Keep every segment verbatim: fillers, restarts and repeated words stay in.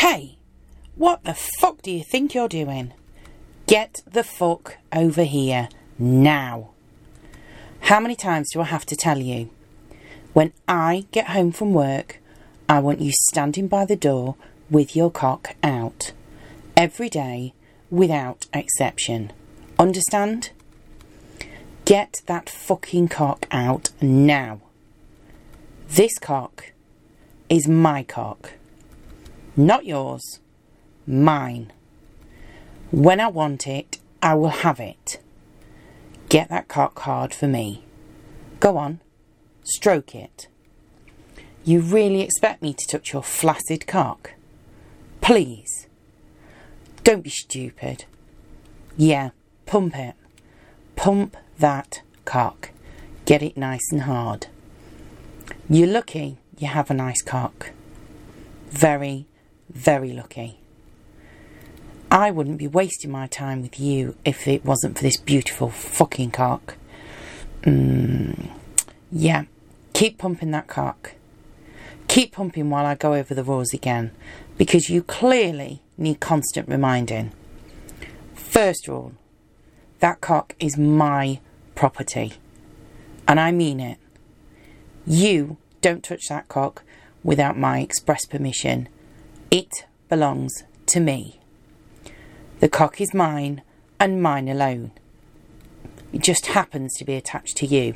Hey, what the fuck do you think you're doing? Get the fuck over here now. How many times do I have to tell you? When I get home from work, I want you standing by the door with your cock out. Every day, without exception. Understand? Get that fucking cock out now. This cock is my cock. Not yours. Mine. When I want it, I will have it. Get that cock hard for me. Go on. Stroke it. You really expect me to touch your flaccid cock? Please. Don't be stupid. Yeah, pump it. Pump that cock. Get it nice and hard. You're lucky you have a nice cock. Very, very lucky. I wouldn't be wasting my time with you if it wasn't for this beautiful fucking cock. Mm, yeah, keep pumping that cock. Keep pumping while I go over the rules again, because you clearly need constant reminding. First rule, that cock is my property. And I mean it. You don't touch that cock without my express permission. It belongs to me. The cock is mine and mine alone. It just happens to be attached to you.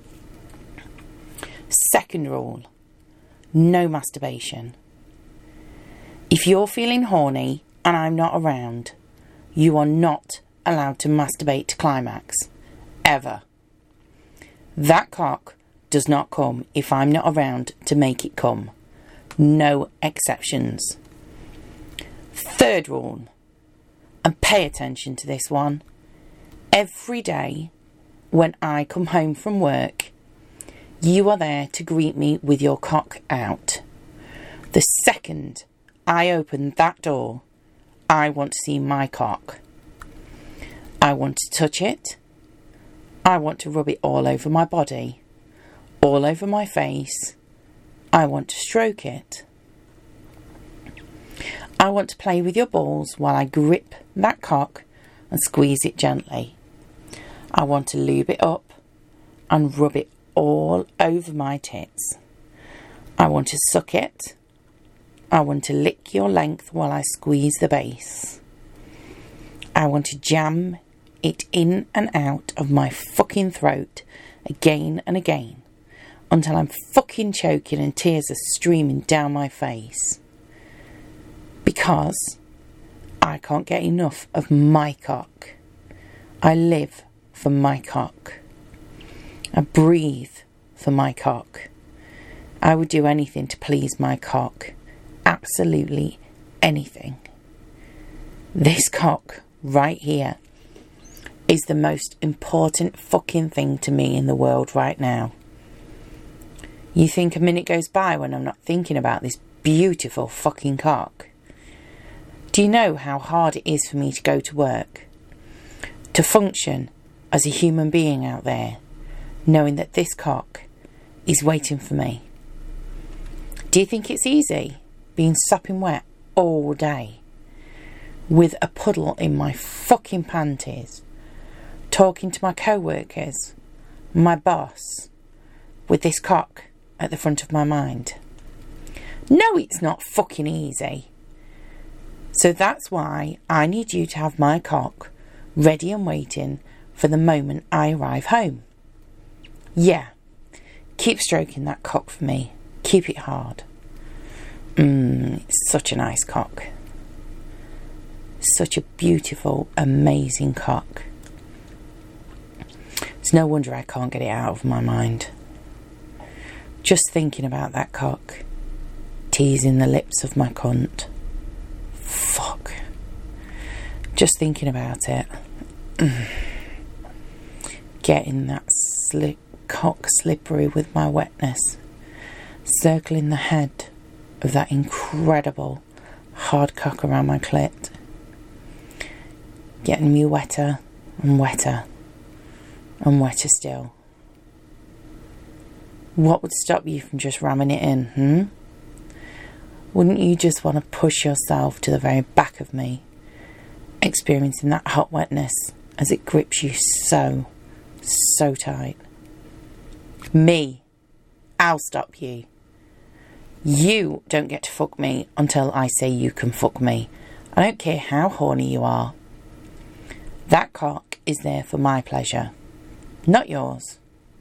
Second rule, no masturbation. If you're feeling horny and I'm not around, you are not allowed to masturbate to climax. Ever. That cock does not come if I'm not around to make it come. No exceptions. Third rule, and pay attention to this one. Every day when I come home from work, you are there to greet me with your cock out. The second I open that door, I want to see my cock. I want to touch it. I want to rub it all over my body, all over my face. I want to stroke it. I want to play with your balls while I grip that cock and squeeze it gently. I want to lube it up and rub it all over my tits. I want to suck it. I want to lick your length while I squeeze the base. I want to jam it in and out of my fucking throat again and again until I'm fucking choking and tears are streaming down my face. Because I can't get enough of my cock. I live for my cock. I breathe for my cock. I would do anything to please my cock. Absolutely anything. This cock right here is the most important fucking thing to me in the world right now. You think a minute goes by when I'm not thinking about this beautiful fucking cock? Do you know how hard it is for me to go to work? To function as a human being out there, knowing that this cock is waiting for me. Do you think it's easy being sopping wet all day with a puddle in my fucking panties, talking to my co-workers, my boss, with this cock at the front of my mind? No, it's not fucking easy. So that's why I need you to have my cock ready and waiting for the moment I arrive home. Yeah, keep stroking that cock for me. Keep it hard. Mmm, it's such a nice cock. Such a beautiful, amazing cock. It's no wonder I can't get it out of my mind. Just thinking about that cock, teasing the lips of my cunt. Fuck. Just thinking about it. Getting that slip, cock slippery with my wetness. Circling the head of that incredible hard cock around my clit. Getting me wetter and wetter and wetter still. What would stop you from just ramming it in, hmm? Wouldn't you just want to push yourself to the very back of me, experiencing that hot wetness as it grips you so, so tight? Me, I'll stop you. You don't get to fuck me until I say you can fuck me. I don't care how horny you are. That cock is there for my pleasure, not yours.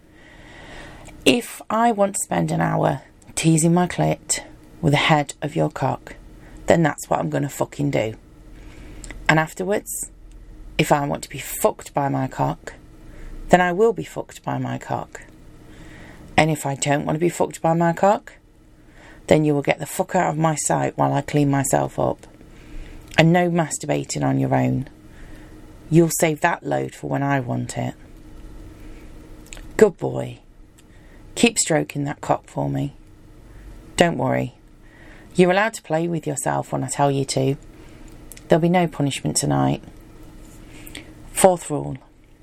If I want to spend an hour teasing my clit with the head of your cock, then that's what I'm going to fucking do. And afterwards, if I want to be fucked by my cock, then I will be fucked by my cock. And if I don't want to be fucked by my cock, then you will get the fuck out of my sight while I clean myself up. And no masturbating on your own. You'll save that load for when I want it. Good boy. Keep stroking that cock for me. Don't worry. You're allowed to play with yourself when I tell you to. There'll be no punishment tonight. Fourth rule.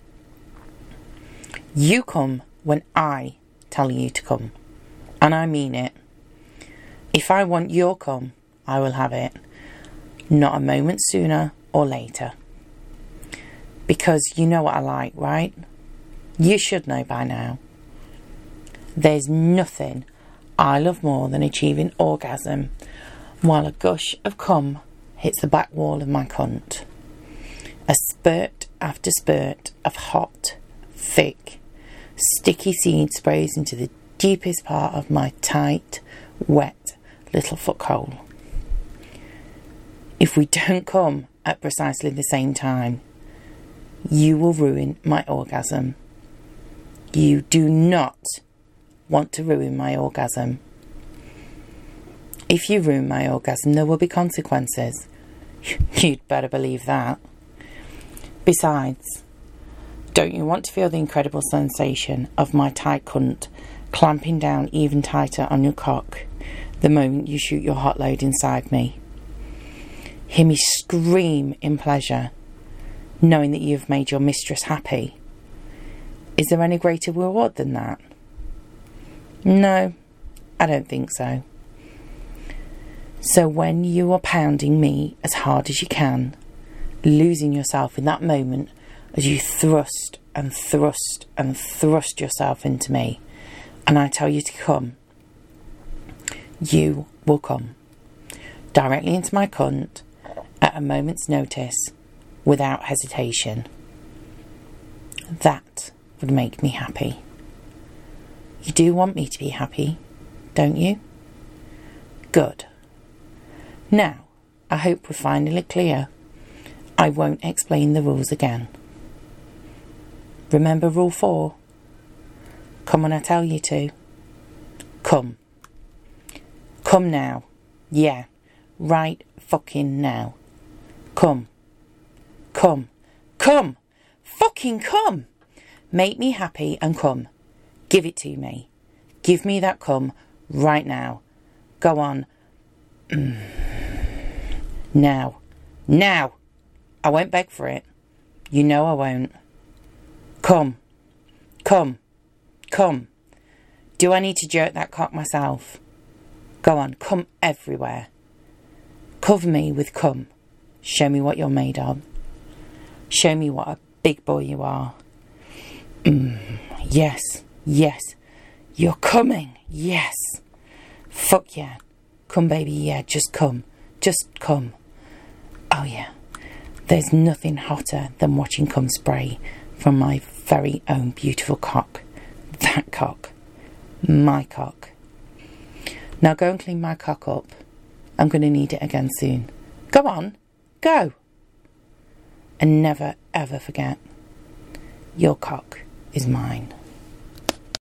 You come when I tell you to come. And I mean it. If I want your cum, I will have it. Not a moment sooner or later. Because you know what I like, right? You should know by now. There's nothing I love more than achieving orgasm while a gush of cum hits the back wall of my cunt. A spurt after spurt of hot, thick, sticky seed sprays into the deepest part of my tight, wet little fuckhole. If we don't come at precisely the same time, you will ruin my orgasm. You do not want to ruin my orgasm. If you ruin my orgasm, there will be consequences. You'd better believe that. Besides, don't you want to feel the incredible sensation of my tight cunt clamping down even tighter on your cock the moment you shoot your hot load inside me? Hear me scream in pleasure, knowing that you've made your mistress happy. Is there any greater reward than that? No, I don't think so. So when you are pounding me as hard as you can, losing yourself in that moment as you thrust and thrust and thrust yourself into me, and I tell you to come, you will come. Directly into my cunt, at a moment's notice, without hesitation. That would make me happy. You do want me to be happy, don't you? Good. Now, I hope we're finally clear. I won't explain the rules again. Remember rule four? Come when I tell you to. Come. Come now. Yeah, right fucking now. Come. Come. Come. Fucking come. Make me happy and come. Give it to me. Give me that cum right now. Go on. Mm. Now. Now. I won't beg for it. You know I won't. Come. Come. Come. Do I need to jerk that cock myself? Go on. Come everywhere. Cover me with cum. Show me what you're made of. Show me what a big boy you are. Mm. Yes. Yes. You're coming. Yes. Fuck yeah. Come baby, yeah. Just come. Just come. Oh yeah. There's nothing hotter than watching cum spray from my very own beautiful cock. That cock. My cock. Now go and clean my cock up. I'm going to need it again soon. Go on. Go. And never ever forget, your cock is mine.